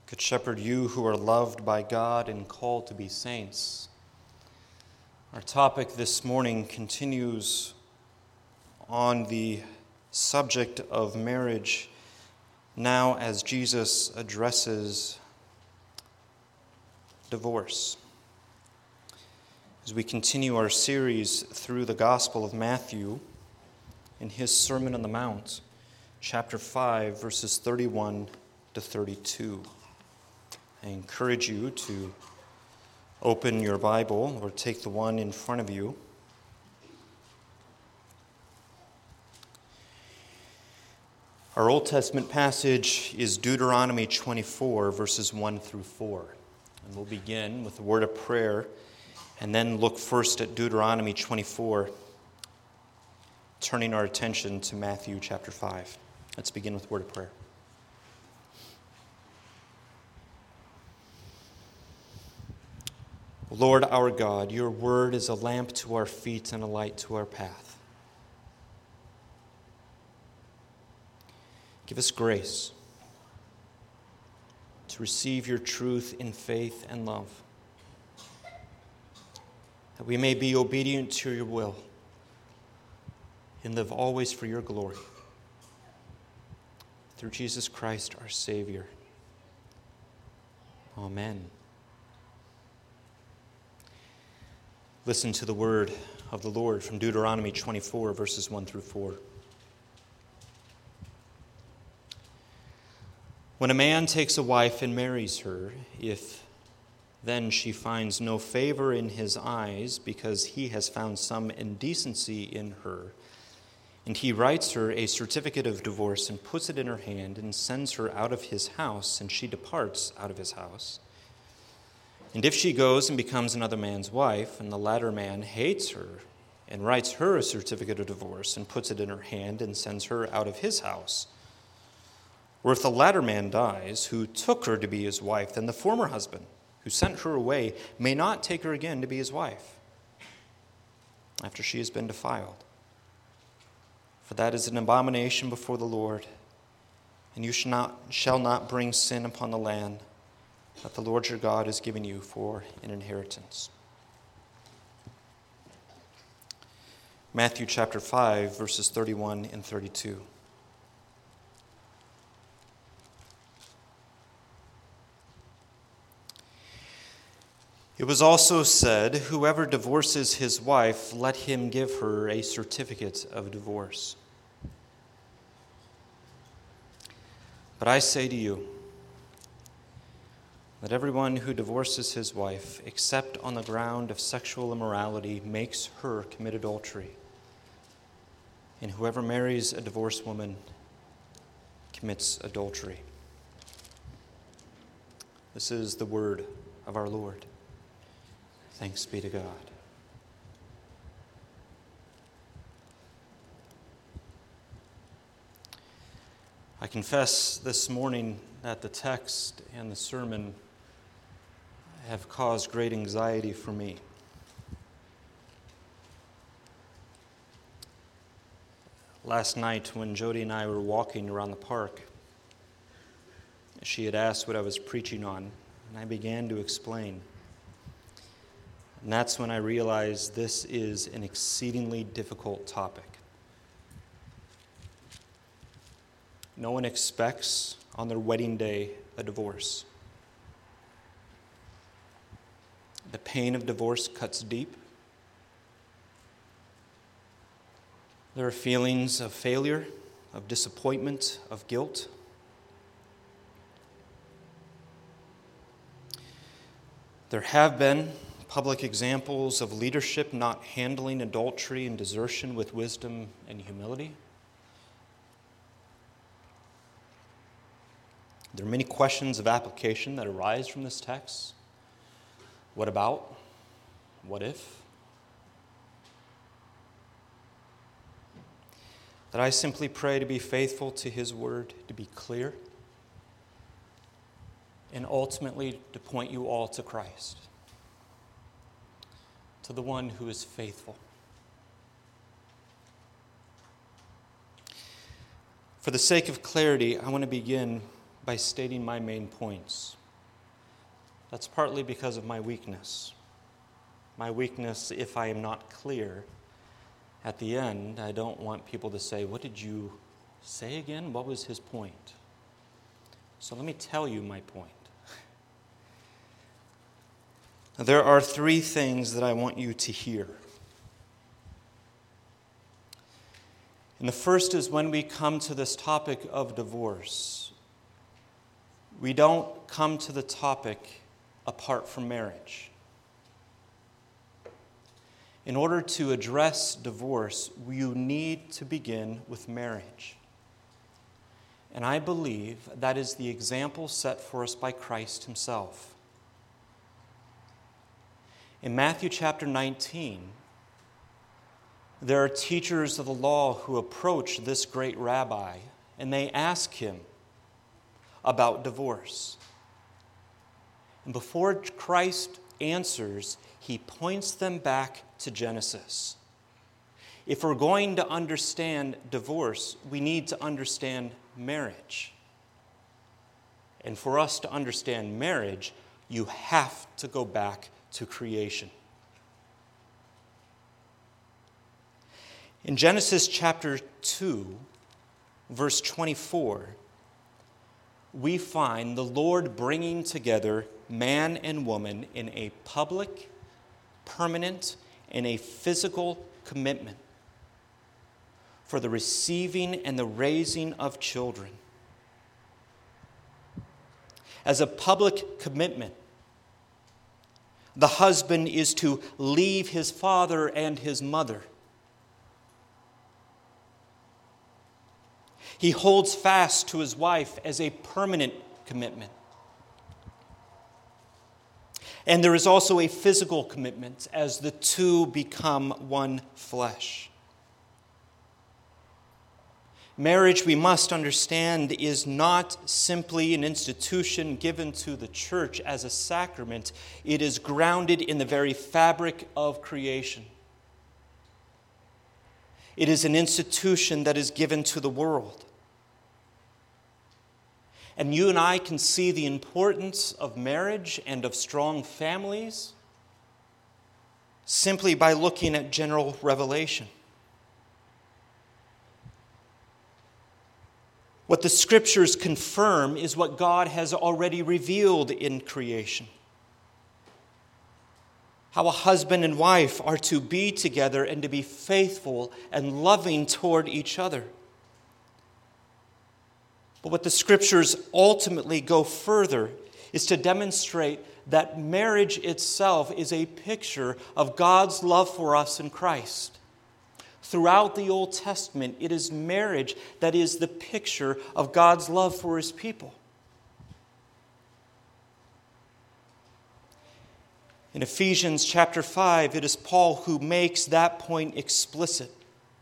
Good Shepherd, you who are loved by God and called to be saints. Our topic this morning continues on the subject of marriage, now as Jesus addresses divorce. As we continue our series through the Gospel of Matthew, in his Sermon on the Mount, chapter 5, verses 31 to 32. I encourage you to open your Bible or take the one in front of you. Our Old Testament passage is Deuteronomy 24, verses 1 through 4. And we'll begin with a word of prayer and then look first at Deuteronomy 24, turning our attention to Matthew chapter 5. Let's begin with a word of prayer. Lord our God, your word is a lamp to our feet and a light to our path. Give us grace to receive your truth in faith and love, that we may be obedient to your will and live always for your glory. Through Jesus Christ, our Savior. Amen. Listen to the word of the Lord from Deuteronomy 24, verses 1 through 4. When a man takes a wife and marries her, if then she finds no favor in his eyes because he has found some indecency in her, and he writes her a certificate of divorce and puts it in her hand and sends her out of his house, and she departs out of his house. And if she goes and becomes another man's wife, and the latter man hates her and writes her a certificate of divorce and puts it in her hand and sends her out of his house, or if the latter man dies, who took her to be his wife, then the former husband, who sent her away, may not take her again to be his wife after she has been defiled. For that is an abomination before the Lord, and you shall not bring sin upon the land that the Lord your God has given you for an inheritance. Matthew chapter 5, verses 31 and 32. It was also said, whoever divorces his wife, let him give her a certificate of divorce. But I say to you, that everyone who divorces his wife, except on the ground of sexual immorality, makes her commit adultery. And whoever marries a divorced woman commits adultery. This is the word of our Lord. Thanks be to God. I confess this morning that the text and the sermon have caused great anxiety for me. Last night when Jody and I were walking around the park, she had asked what I was preaching on, and I began to explain. And that's when I realized this is an exceedingly difficult topic. No one expects on their wedding day a divorce. The pain of divorce cuts deep. There are feelings of failure, of disappointment, of guilt. There have been public examples of leadership not handling adultery and desertion with wisdom and humility. There are many questions of application that arise from this text. What about? What if? That I simply pray to be faithful to his word, to be clear, and ultimately to point you all to Christ, to the one who is faithful. For the sake of clarity, I want to begin by stating my main points. That's partly because of my weakness. My weakness, if I am not clear at the end, I don't want people to say, "What did you say again? What was his point?" So let me tell you my point. There are three things that I want you to hear. And the first is when we come to this topic of divorce, we don't come to the topic apart from marriage. In order to address divorce, you need to begin with marriage. And I believe that is the example set for us by Christ himself. In Matthew chapter 19, there are teachers of the law who approach this great rabbi, and they ask him about divorce. And before Christ answers, he points them back to Genesis. If we're going to understand divorce, we need to understand marriage. And for us to understand marriage, you have to go back to creation. In Genesis chapter 2, verse 24, we find the Lord bringing together man and woman in a public, permanent, and a physical commitment for the receiving and the raising of children. As a public commitment, the husband is to leave his father and his mother. He holds fast to his wife as a permanent commitment. And there is also a physical commitment as the two become one flesh. Marriage, we must understand, is not simply an institution given to the church as a sacrament. It is grounded in the very fabric of creation. It is an institution that is given to the world. And you and I can see the importance of marriage and of strong families simply by looking at general revelation. What the Scriptures confirm is what God has already revealed in creation. How a husband and wife are to be together and to be faithful and loving toward each other. But what the Scriptures ultimately go further is to demonstrate that marriage itself is a picture of God's love for us in Christ. Throughout the Old Testament, it is marriage that is the picture of God's love for his people. In Ephesians chapter 5, it is Paul who makes that point explicit.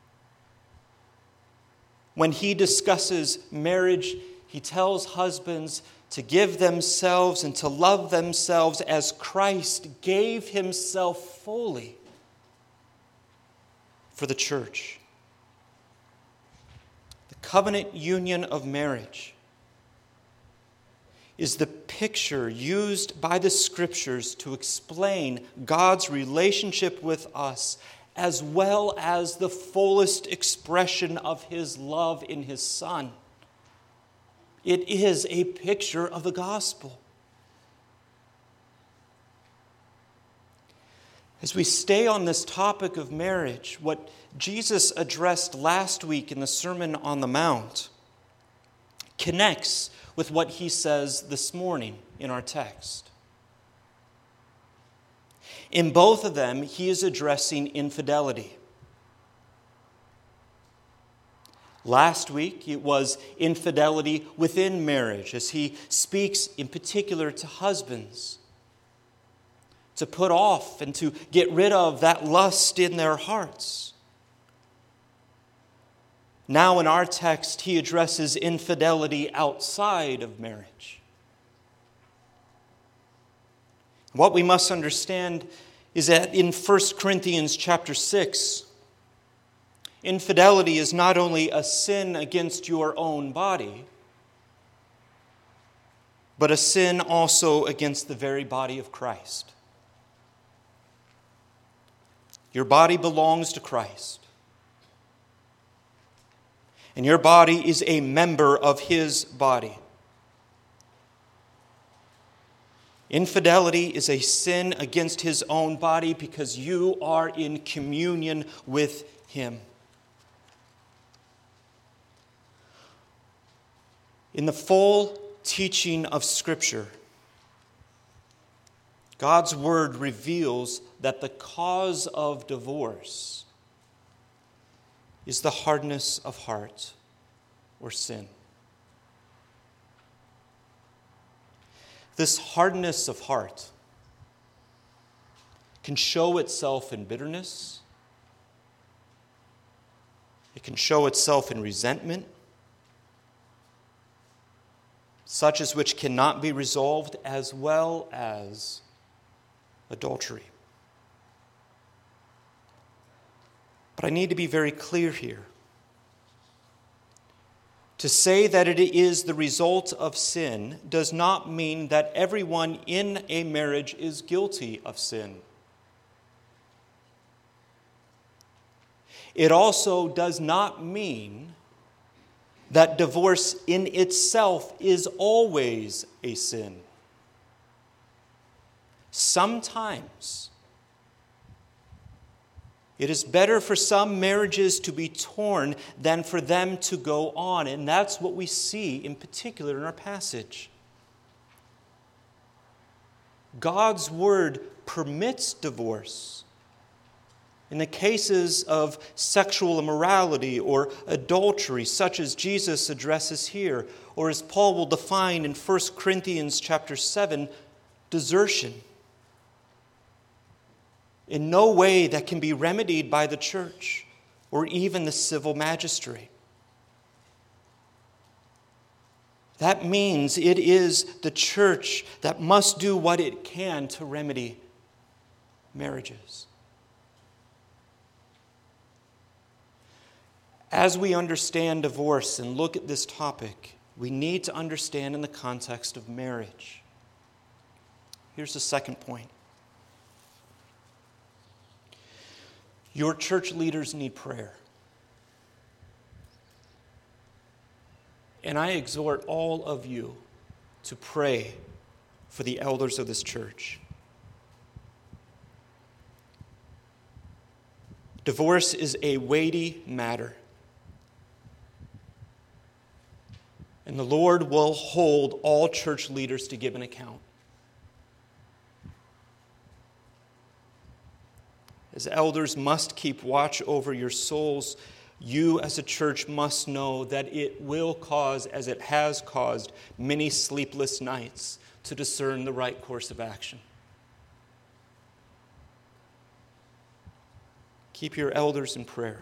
When he discusses marriage, he tells husbands to give themselves and to love themselves as Christ gave himself fully for the church. The covenant union of marriage is the picture used by the Scriptures to explain God's relationship with us, as well as the fullest expression of his love in his Son. It is a picture of the gospel. As we stay on this topic of marriage, what Jesus addressed last week in the Sermon on the Mount connects with what he says this morning in our text. In both of them, he is addressing infidelity. Last week, it was infidelity within marriage, as he speaks in particular to husbands, to put off and to get rid of that lust in their hearts. Now in our text, he addresses infidelity outside of marriage. What we must understand is that in 1 Corinthians chapter 6, infidelity is not only a sin against your own body, but a sin also against the very body of Christ. Your body belongs to Christ. And your body is a member of his body. Infidelity is a sin against his own body because you are in communion with him. In the full teaching of Scripture, God's Word reveals that the cause of divorce is the hardness of heart or sin. This hardness of heart can show itself in bitterness. It can show itself in resentment, such as which cannot be resolved, as well as adultery. But I need to be very clear here. To say that it is the result of sin does not mean that everyone in a marriage is guilty of sin. It also does not mean that divorce in itself is always a sin. Sometimes it is better for some marriages to be torn than for them to go on. And that's what we see in particular in our passage. God's word permits divorce in the cases of sexual immorality or adultery, such as Jesus addresses here, or as Paul will define in 1 Corinthians chapter 7, desertion. In no way that can be remedied by the church or even the civil magistrate. That means it is the church that must do what it can to remedy marriages. As we understand divorce and look at this topic, we need to understand in the context of marriage. Here's the second point. Your church leaders need prayer. And I exhort all of you to pray for the elders of this church. Divorce is a weighty matter. And the Lord will hold all church leaders to give an account. As elders must keep watch over your souls, you as a church must know that it will cause, as it has caused, many sleepless nights to discern the right course of action. Keep your elders in prayer.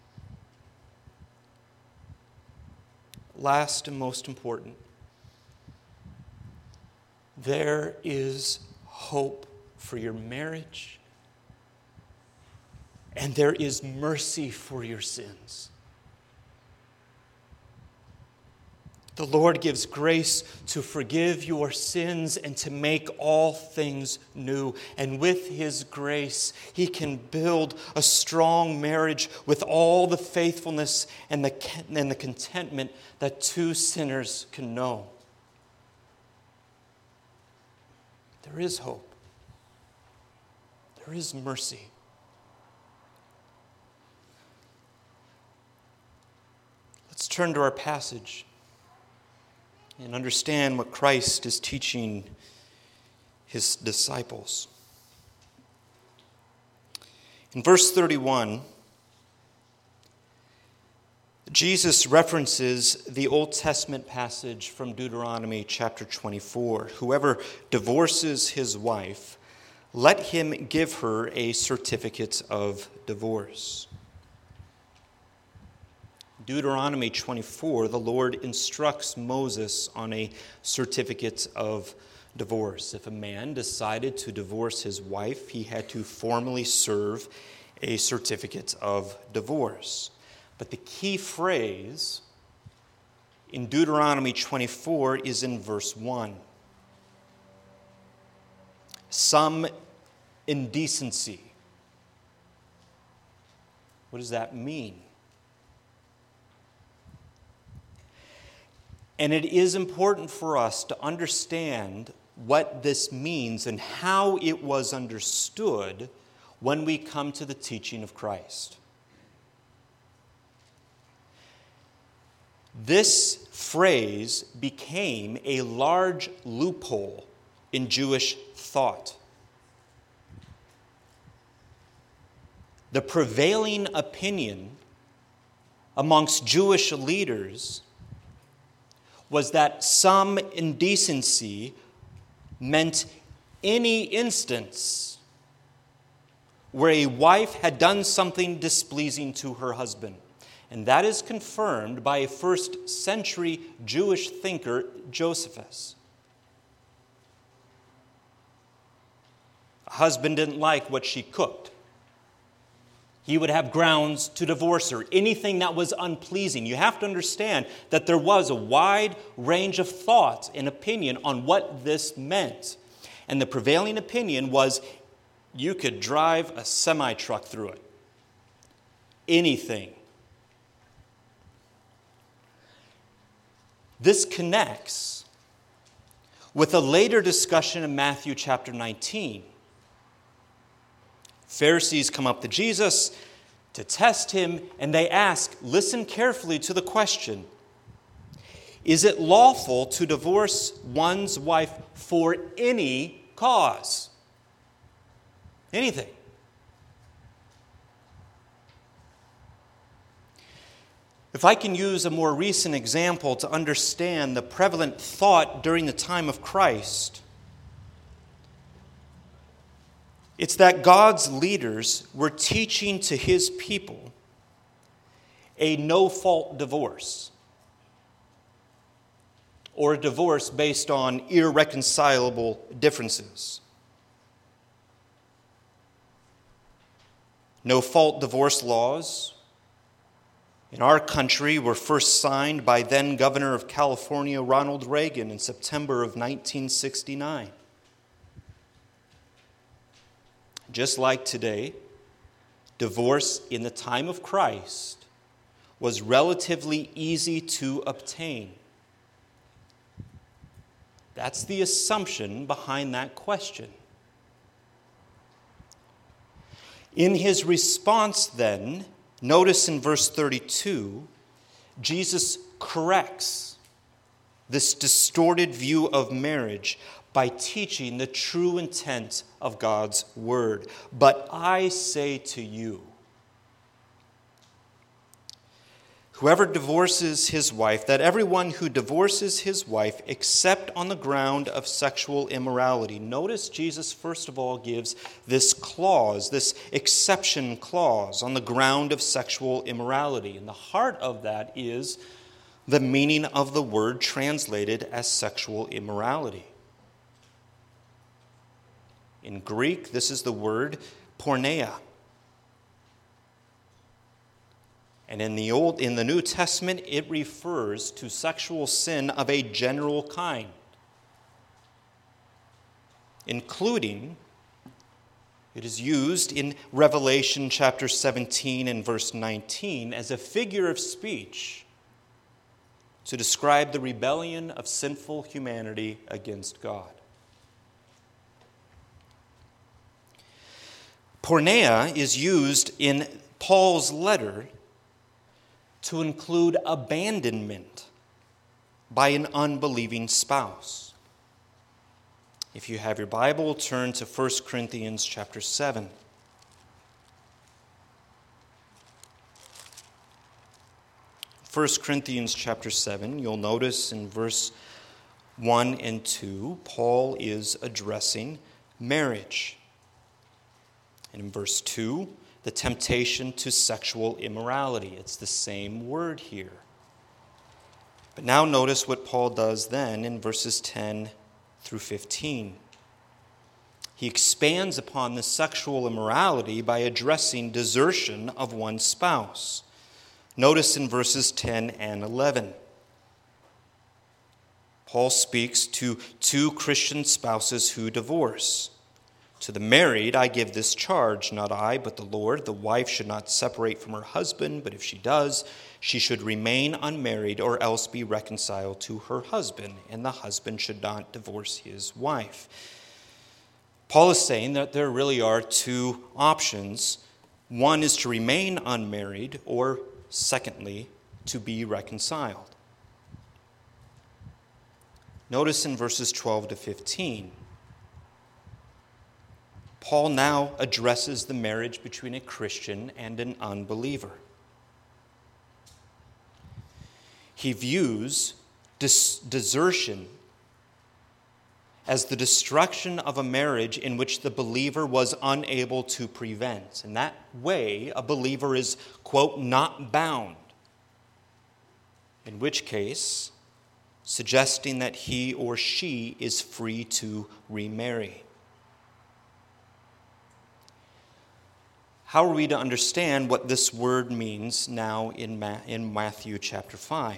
Last and most important, there is hope for your marriage. And there is mercy for your sins. The Lord gives grace to forgive your sins and to make all things new. And with His grace, He can build a strong marriage with all the faithfulness and the contentment that two sinners can know. There is hope. There is mercy. Let's turn to our passage and understand what Christ is teaching His disciples. In verse 31, Jesus references the Old Testament passage from Deuteronomy chapter 24. Whoever divorces his wife, let him give her a certificate of divorce. Deuteronomy 24, the Lord instructs Moses on a certificate of divorce. If a man decided to divorce his wife, he had to formally serve a certificate of divorce. But the key phrase in Deuteronomy 24 is in verse 1. some indecency. What does that mean? And it is important for us to understand what this means and how it was understood when we come to the teaching of Christ. This phrase became a large loophole in Jewish thought. The prevailing opinion amongst Jewish leaders was that some indecency meant any instance where a wife had done something displeasing to her husband. And that is confirmed by a first century Jewish thinker, Josephus. A husband didn't like what she cooked. He would have grounds to divorce her, anything that was unpleasing. You have to understand that there was a wide range of thoughts and opinion on what this meant. And the prevailing opinion was you could drive a semi-truck through it. Anything. This connects with a later discussion in Matthew chapter 19. Pharisees come up to Jesus to test him, and they ask, listen carefully to the question, is it lawful to divorce one's wife for any cause? Anything. If I can use a more recent example to understand the prevalent thought during the time of Christ, it's that God's leaders were teaching to his people a no-fault divorce, or a divorce based on irreconcilable differences. No-fault divorce laws in our country were first signed by then Governor of California, Ronald Reagan, in September of 1969. Just like today, divorce in the time of Christ was relatively easy to obtain. That's the assumption behind that question. In his response then, notice in verse 32, Jesus corrects this distorted view of marriage by teaching the true intent of God's word. But I say to you, whoever divorces his wife, that everyone who divorces his wife except on the ground of sexual immorality. Notice Jesus first of all gives this clause, this exception clause, on the ground of sexual immorality. And the heart of that is the meaning of the word translated as sexual immorality. In Greek, this is the word porneia. And in the New Testament, it refers to sexual sin of a general kind, including, it is used in Revelation chapter 17 and verse 19 as a figure of speech to describe the rebellion of sinful humanity against God. Porneia is used in Paul's letter to include abandonment by an unbelieving spouse. If you have your Bible, turn to 1 Corinthians chapter 7. 1 Corinthians chapter 7, you'll notice in verse 1 and 2, Paul is addressing marriage. And in verse 2, the temptation to sexual immorality. It's the same word here. But now notice what Paul does then in verses 10 through 15. He expands upon the sexual immorality by addressing desertion of one's spouse. Notice in verses 10 and 11. Paul speaks to two Christian spouses who divorce. To the married I give this charge, not I, but the Lord. The wife should not separate from her husband, but if she does, she should remain unmarried or else be reconciled to her husband, and the husband should not divorce his wife. Paul is saying that there really are two options. One is to remain unmarried, or secondly, to be reconciled. Notice in verses 12 to 15, Paul now addresses the marriage between a Christian and an unbeliever. He views desertion as the destruction of a marriage in which the believer was unable to prevent. In that way, a believer is, quote, not bound. In which case, suggesting that he or she is free to remarry. How are we to understand what this word means now in Matthew chapter 5?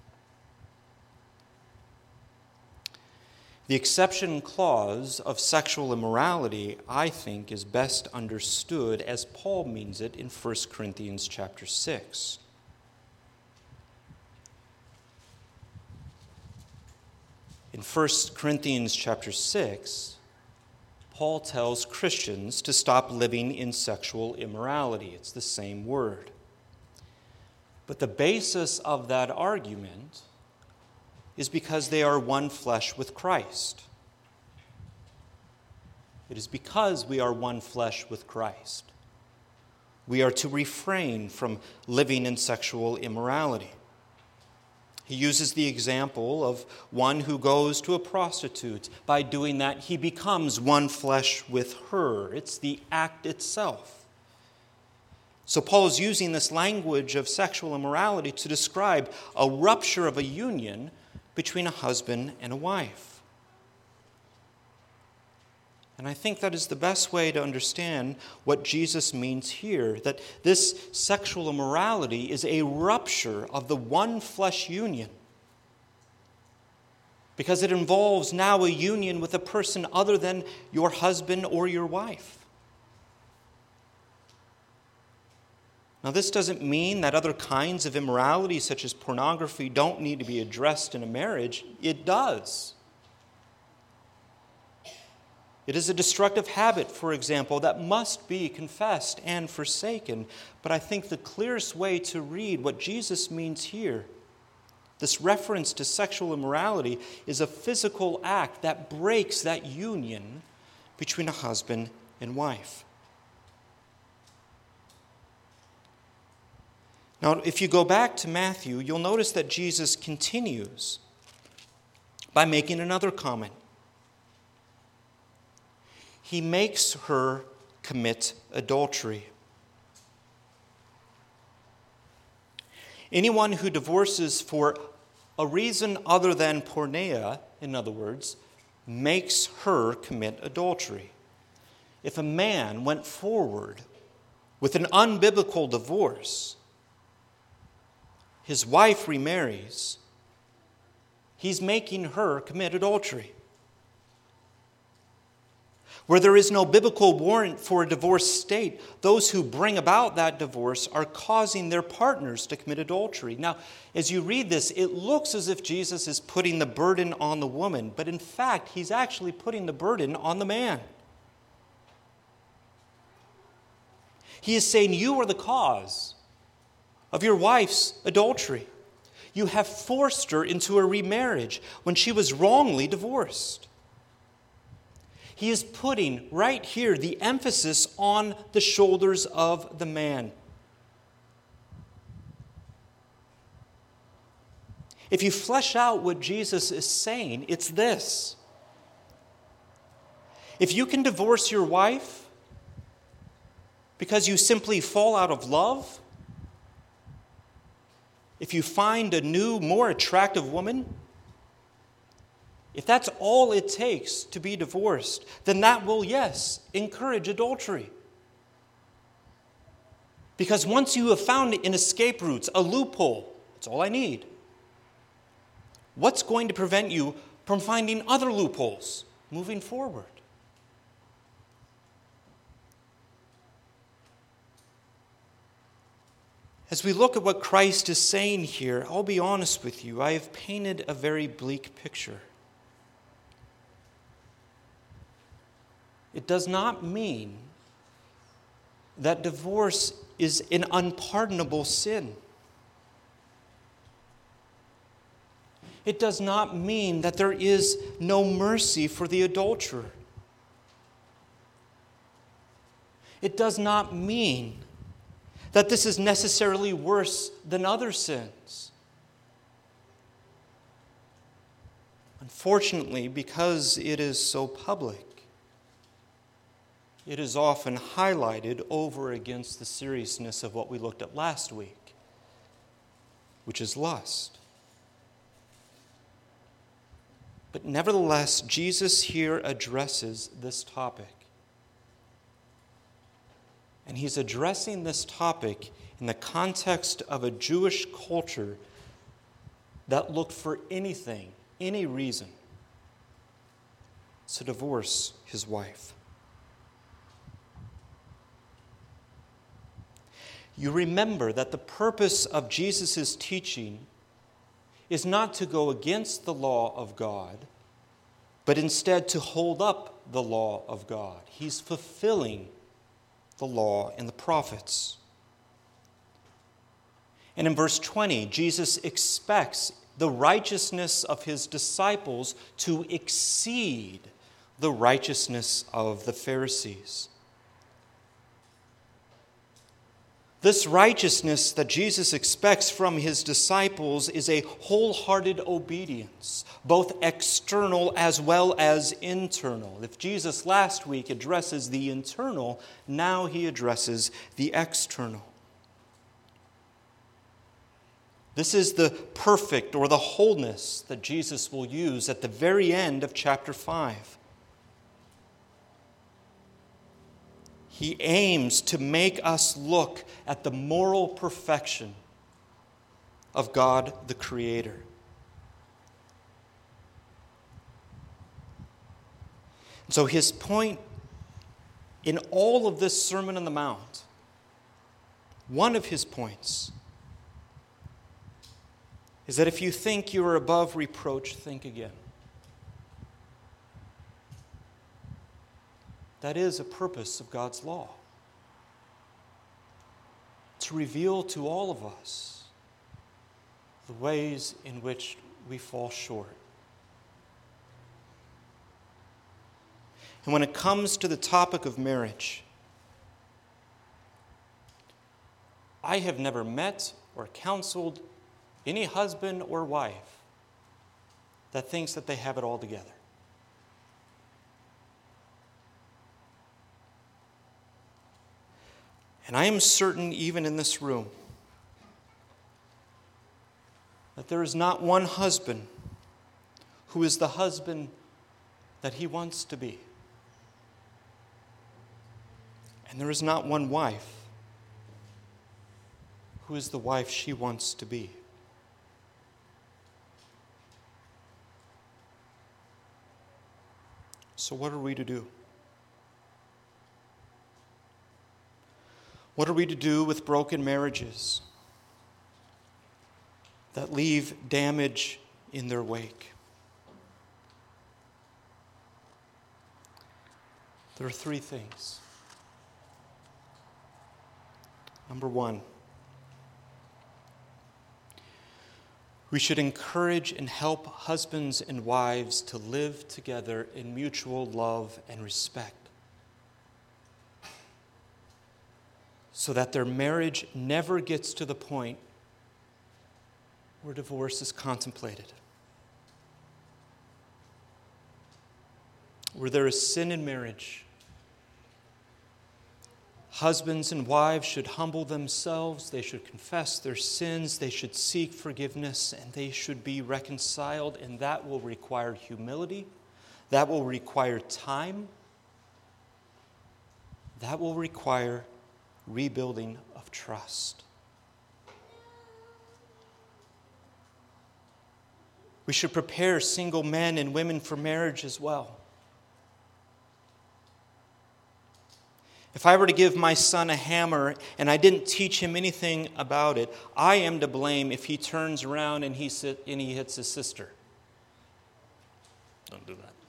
The exception clause of sexual immorality, I think, is best understood as Paul means it in 1 Corinthians chapter 6. In 1 Corinthians chapter 6, Paul tells Christians to stop living in sexual immorality. It's the same word. But the basis of that argument is because they are one flesh with Christ. It is because we are one flesh with Christ. We are to refrain from living in sexual immorality. He uses the example of one who goes to a prostitute. By doing that, he becomes one flesh with her. It's the act itself. So Paul is using this language of sexual immorality to describe a rupture of a union between a husband and a wife. And I think that is the best way to understand what Jesus means here, that this sexual immorality is a rupture of the one flesh union, because it involves now a union with a person other than your husband or your wife. Now, this doesn't mean that other kinds of immorality, such as pornography, don't need to be addressed in a marriage. It does. It is a destructive habit, for example, that must be confessed and forsaken. But I think the clearest way to read what Jesus means here, this reference to sexual immorality, is a physical act that breaks that union between a husband and wife. Now, if you go back to Matthew, you'll notice that Jesus continues by making another comment. He makes her commit adultery. Anyone who divorces for a reason other than porneia, in other words, makes her commit adultery. If a man went forward with an unbiblical divorce, his wife remarries, he's making her commit adultery. Where there is no biblical warrant for a divorced state, those who bring about that divorce are causing their partners to commit adultery. Now, as you read this, it looks as if Jesus is putting the burden on the woman, but in fact, he's actually putting the burden on the man. He is saying, you are the cause of your wife's adultery. You have forced her into a remarriage when she was wrongly divorced. He is putting right here the emphasis on the shoulders of the man. If you flesh out what Jesus is saying, it's this. If you can divorce your wife because you simply fall out of love, if you find a new, more attractive woman, if that's all it takes to be divorced, then that will, yes, encourage adultery. Because once you have found an escape route, a loophole, that's all I need. What's going to prevent you from finding other loopholes moving forward? As we look at what Christ is saying here, I'll be honest with you, I have painted a very bleak picture. It does not mean that divorce is an unpardonable sin. It does not mean that there is no mercy for the adulterer. It does not mean that this is necessarily worse than other sins. Unfortunately, because it is so public, it is often highlighted over against the seriousness of what we looked at last week, which is lust. But nevertheless, Jesus here addresses this topic. And he's addressing this topic in the context of a Jewish culture that looked for anything, any reason, to divorce his wife. You remember that the purpose of Jesus' teaching is not to go against the law of God, but instead to hold up the law of God. He's fulfilling the law and the prophets. And in verse 20, Jesus expects the righteousness of his disciples to exceed the righteousness of the Pharisees. This righteousness that Jesus expects from his disciples is a wholehearted obedience, both external as well as internal. If Jesus last week addresses the internal, now he addresses the external. This is the perfect or the wholeness that Jesus will use at the very end of chapter 5. He aims to make us look at the moral perfection of God the Creator. So his point in all of this Sermon on the Mount, one of his points, is that if you think you are above reproach, think again. That is a purpose of God's law. To reveal to all of us the ways in which we fall short. And when it comes to the topic of marriage, I have never met or counseled any husband or wife that thinks that they have it all together. And I am certain, even in this room, that there is not one husband who is the husband that he wants to be. And there is not one wife who is the wife she wants to be. So what are we to do? What are we to do with broken marriages that leave damage in their wake? There are three things. Number one, we should encourage and help husbands and wives to live together in mutual love and respect, so that their marriage never gets to the point where divorce is contemplated, where there is sin in marriage. Husbands and wives should humble themselves, they should confess their sins, they should seek forgiveness, and they should be reconciled, and that will require humility, that will require time, that will require rebuilding of trust. We should prepare single men and women for marriage as well. If I were to give my son a hammer and I didn't teach him anything about it, I am to blame if he turns around and he hits his sister. Don't do that.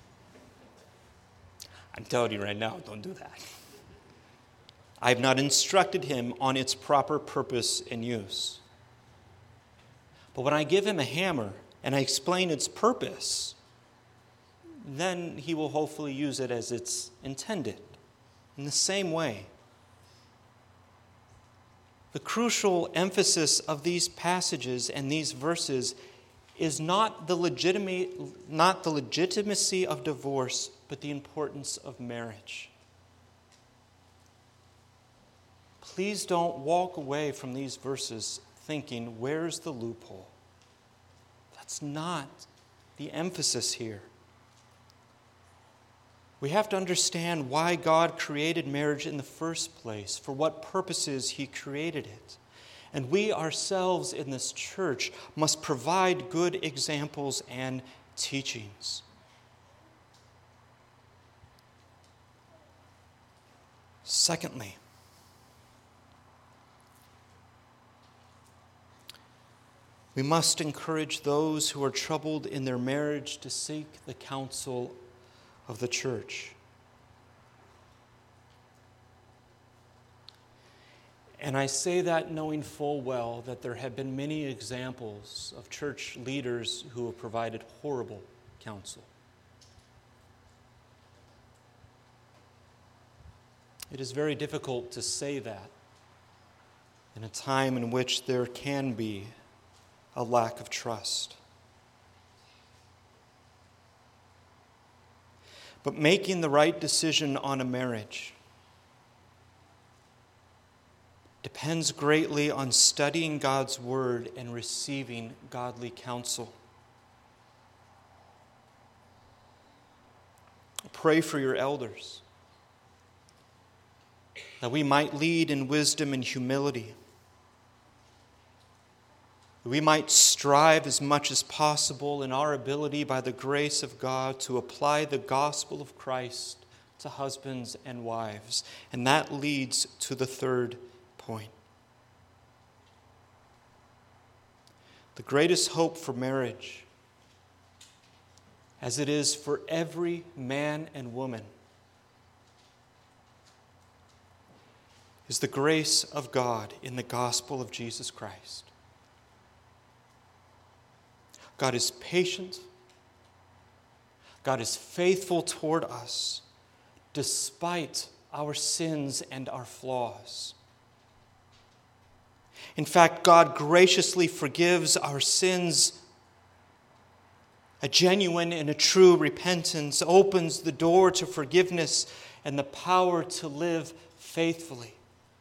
I'm telling you right now, don't do that. I have not instructed him on its proper purpose and use. But when I give him a hammer and I explain its purpose, then he will hopefully use it as it's intended. In the same way, the crucial emphasis of these passages and these verses is not the legitimacy of divorce, but the importance of marriage. Please don't walk away from these verses thinking, where's the loophole? That's not the emphasis here. We have to understand why God created marriage in the first place, for what purposes He created it. And we ourselves in this church must provide good examples and teachings. Secondly, we must encourage those who are troubled in their marriage to seek the counsel of the church. And I say that knowing full well that there have been many examples of church leaders who have provided horrible counsel. It is very difficult to say that in a time in which there can be a lack of trust. But making the right decision on a marriage depends greatly on studying God's Word and receiving godly counsel. Pray for your elders, that we might lead in wisdom and humility, that we might strive as much as possible in our ability by the grace of God to apply the gospel of Christ to husbands and wives. And that leads to the third point. The greatest hope for marriage, as it is for every man and woman, is the grace of God in the gospel of Jesus Christ. God is patient. God is faithful toward us despite our sins and our flaws. In fact, God graciously forgives our sins. A genuine and a true repentance opens the door to forgiveness and the power to live faithfully.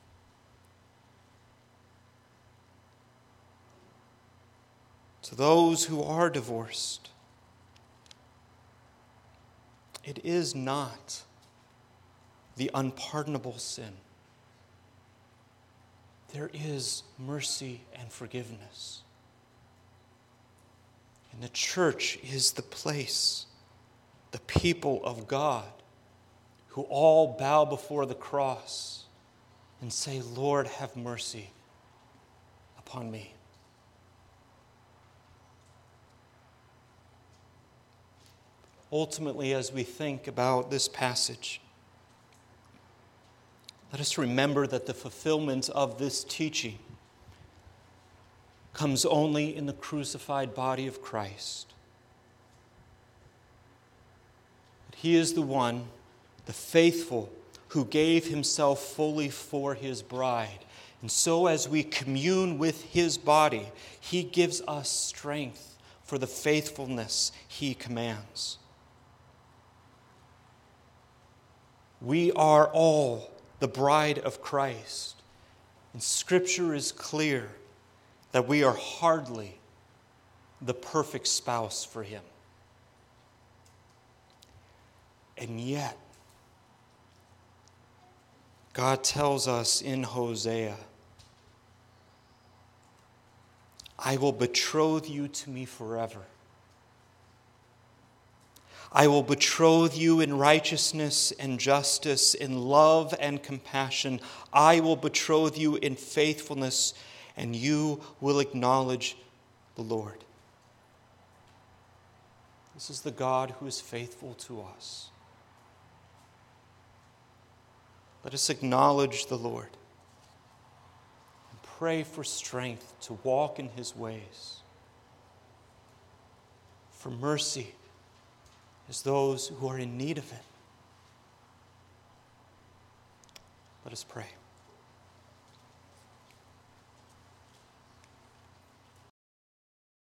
To those who are divorced, it is not the unpardonable sin. There is mercy and forgiveness. And the church is the place, the people of God, who all bow before the cross and say, Lord, have mercy upon me. Ultimately, as we think about this passage, let us remember that the fulfillment of this teaching comes only in the crucified body of Christ. He is the one, the faithful, who gave himself fully for his bride. And so as we commune with his body, he gives us strength for the faithfulness he commands. We are all the bride of Christ. And Scripture is clear that we are hardly the perfect spouse for him. And yet, God tells us in Hosea, I will betroth you to me forever. I will betroth you in righteousness and justice, in love and compassion. I will betroth you in faithfulness, and you will acknowledge the Lord. This is the God who is faithful to us. Let us acknowledge the Lord and pray for strength to walk in his ways, for mercy as those who are in need of it. Let us pray.